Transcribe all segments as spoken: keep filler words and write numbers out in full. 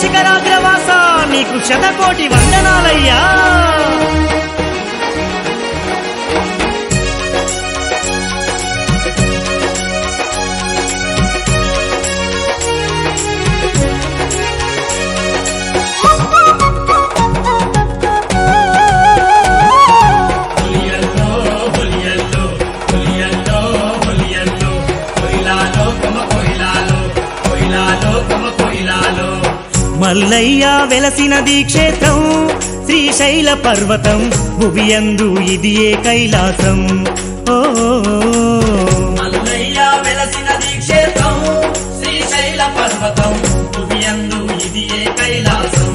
శిఖరాగ్రవాస నీకు శతకోటి వందనాలయ్యా. మల్లయ్య వెలసినది క్షేత్రం శ్రీశైల పర్వతం భువియందు ఇది ఏ కైలాసం. ఓ మల్లయ్య వెలసినది క్షేత్రం శ్రీశైల పర్వతం భువియందు ఇది ఏ కైలాసం.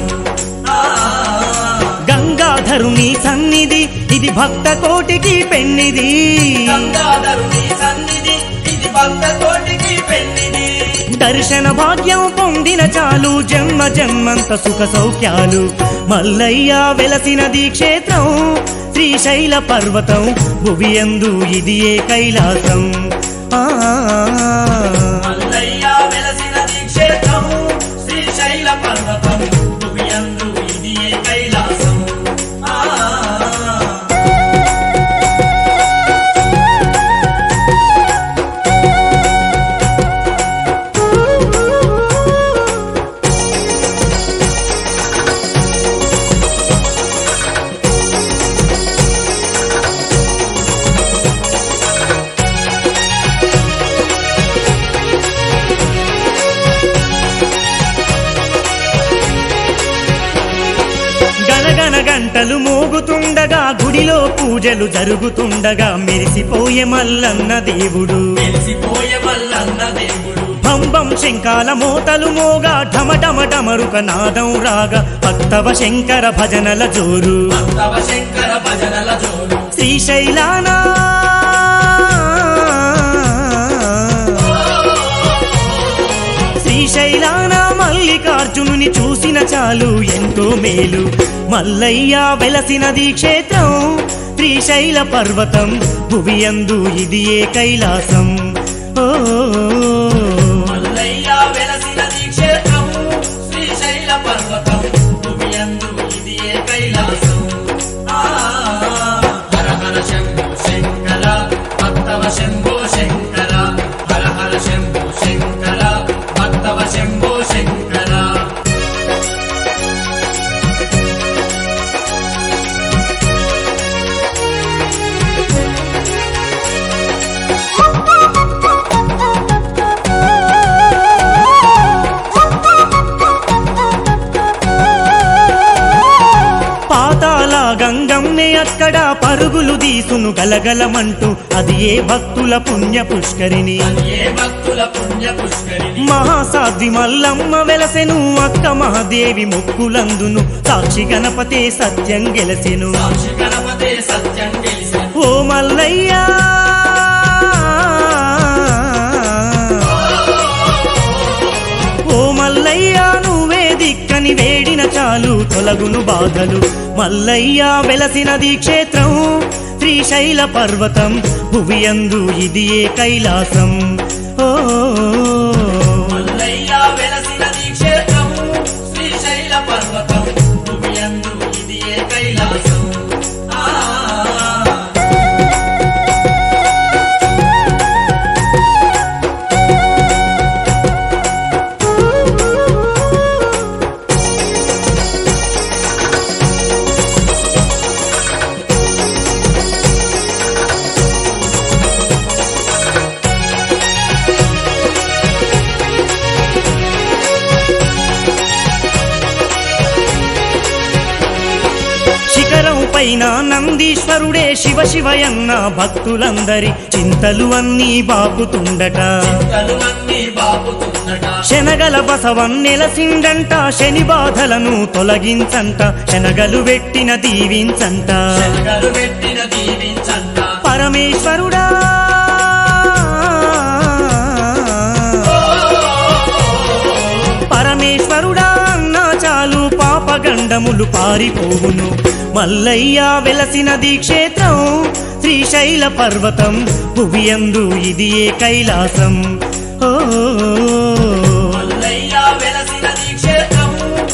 గంగాధరుని సన్నిధి ఇది భక్త కోటికి పెన్నిది. గంగాధరుని సన్నిధి ఇది భక్త కోటికి పెన్నిది. దర్శన భాగ్యం పొందిన చాలు జన్మ జన్మంత సుఖ సౌఖ్యాలు. మల్లయ్య వెలసినది క్షేత్రం శ్రీశైల పర్వతం భువియందు ఇది ఏ కైలాసం. ఆ మల్లయ్య వెలసినది క్షేత్రం శ్రీశైల పర్వతం భువియందు ఇది ఏ కైలాసం. గంటలు మోగుతుండగా గుడిలో పూజలు జరుగుతుండగా మెరిసిపోయే మల్లన్న దేవుడు. మెరిసిపోయే మల్లన్న దేవుడు. భంబం శంకాల మోతలు మోగా ఢమ ఢమ ఢమరుక నాదం రాగా భక్తవ శంకర భజనల జోరు. భక్తవ శంకర భజనల జోరు. శ్రీశైలానా శ్రీశైలాన మల్లికార్జునుని చూసిన చాలు ఎంతో మేలు. మల్లయ్య వెలసినది క్షేత్రం శ్రీశైల పర్వతం భువియందు ఇది ఏ కైలాసం. ఓ మల్లయ్య వెలసినది క్షేత్రం శ్రీశైల పర్వతం భువియందు ఇది ఏ కైలాసం. హర హర శంభో శంకర భక్తవ శంభో శంకర. హర హర శంభో శంకర భక్తవ శంభో శంకర. గంగమ్మే అక్కడ పరుగులు దీసును గలగలమంటూ అది ఏ భక్తుల పుణ్య పుష్కరిణి. మహాసాధ్వి మల్లమ్మ వెలసెను అక్క మహాదేవి మొక్కులందును సాక్షి గణపతే సత్యం గెలసెను. ఓ మల్లయ్యా ఓ మల్లయ్యా నువ్వే దిక్కని వేడిన చాలు తొలగును బాధలు. మల్లయ్య వెలసినది క్షేత్రం శ్రీశైల పర్వతం భువియందు ఇది ఏ కైలాసం. ఓ మల్లయ్య వెలసినది క్షేత్రం శ్రీశైల పర్వతం భువియందు ఇది ఏ కైలాసం. పైన నందీశ్వరుడే శివ శివయన్న భక్తులందరి చింతలు అన్నీ బాపుతుండట. శనగల బసవన్నెలసిండంట శని బాధలను తొలగించంట శనగలు పెట్టిన దీవించంట. పరమేశ్వరుడా పరమేశ్వరుడా అన్నా చాలు పాపగండములు పారిపోవును. మల్లయ్య వెలసినది క్షేత్రం శ్రీశైల పర్వతం భువియందు ఇది ఏ కైలాసం. ఓ మల్లయ్య వెలసినది క్షేత్రం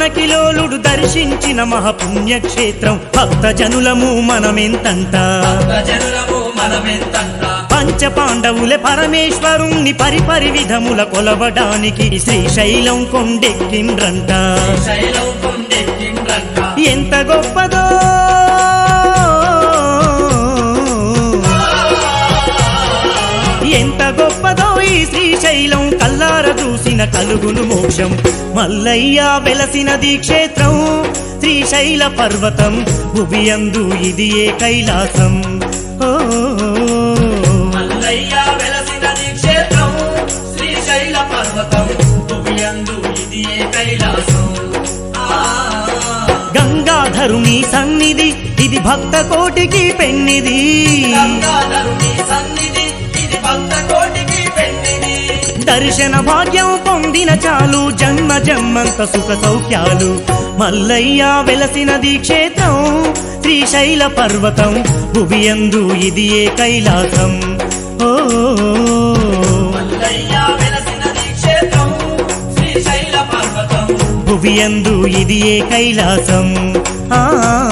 జానకి లోలుడు దర్శించిన మహాపుణ్యక్షేత్రం భక్త జనులము మనమెంతంట జనులము మనమెంతంట పంచ పాండవులే పరమేశ్వరుణ్ణి పరిపరి విధముల కొలవడానికి శ్రీశైలం కొండెక్కిండ్రంట శైలం కొండెక్కిండ్రంట ఎంత గొప్పదో ఎంత గొప్పదో ఈ శ్రీశైలం కల్లార చూసిన కలుగును మోక్షం మల్లయ్య వెలసినది క్షేత్రం శ్రీశైల పర్వతం భువియందు ఇది ఏ కైలాసం ఓ మల్లయ్య వెలసినది క్షేత్రం శ్రీశైల పర్వతం భువియందు ఇది ఏ కైలాసం గంగాధరుని సన్నిధి ఇది భక్త కోటికి పెన్నిది గంగాధరుని సన్నిధి ఇది భక్త కోటికి పెన్నిది దర్శన భాగ్యం పొందిన చాలు జన్మ జన్మంత సుఖ సౌఖ్యాలు మల్లయ్య వెలసినది క్షేత్రం శ్రీశైల పర్వతం భువియందు ఇది ఏ కైలాసం ఓ మల్లయ్య వెలసినది క్షేత్రం శ్రీశైల పర్వతం భువియందు ఇది ఏ కైలాసం ఆ